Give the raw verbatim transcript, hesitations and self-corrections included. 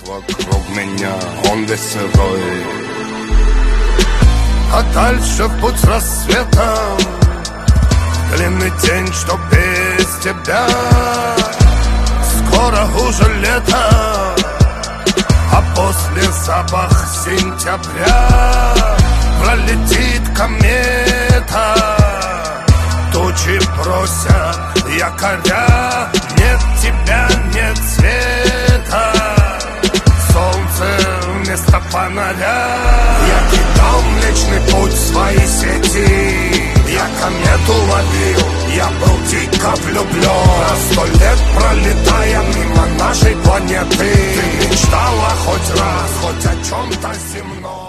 вокруг меня, он весь сырой. А дальше в путь с рассветом, длинный день, что без тебя. Скоро уже лето, а после запах сентября. Пролетит комета, тучи бросят якоря. Нет тебя, нет света, солнце вместо фонаря. Я кидал Млечный Путь в свои сети, я комету ловил, я был дико влюблен. На сто лет пролетая мимо нашей планеты, ты мечтала хоть раз, хоть о чем-то земном.